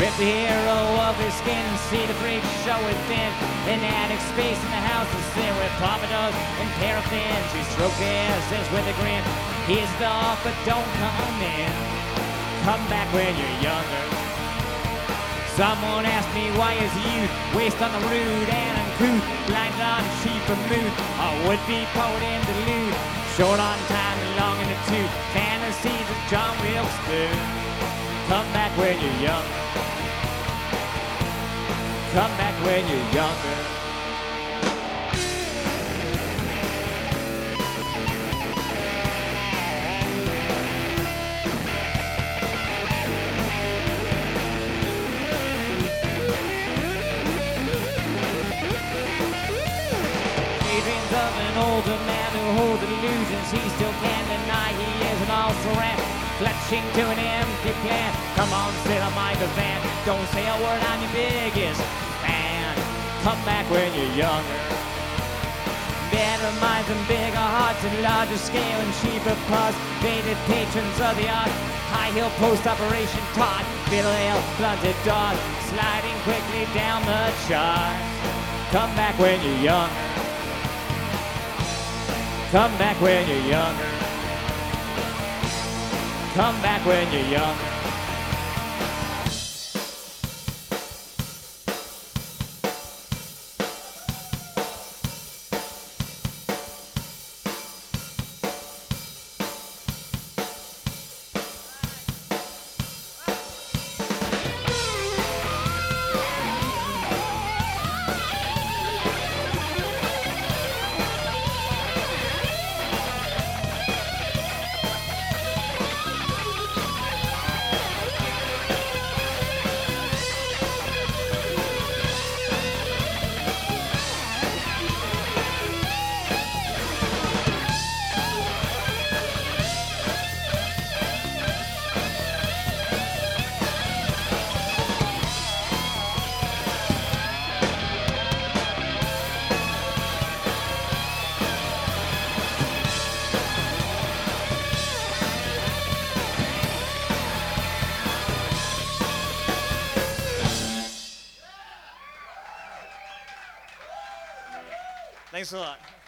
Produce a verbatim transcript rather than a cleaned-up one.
Rip the hero of his skin and see the freak show within. In attic space in the house to sit with Papa Doug and Paraffin. She stroked his says with a grin, he's the off but don't come in. Come back when you're younger. Someone asked me why is youth waste on the rude and uncouth, blind on cheap vermouth, a would-be poet in Duluth, short on time and long in the tooth, fantasies of John Wilkes Booth. Come back when you're younger. Come back when you're younger. Of an older man who holds illusions he still can't deny he is an also-ran, clutching to an empty plan. Come on, sit on my divan, don't say a word, I'm your biggest fan. Come back when you're younger. Better minds and bigger hearts and larger scale and cheaper parts, faded patrons of the art, high heel post-operation Todd, fiddle ale, blunted dog, sliding quickly down the charts. Come back when you're younger. Come back when you're younger. Come back when you're younger. Thanks a lot.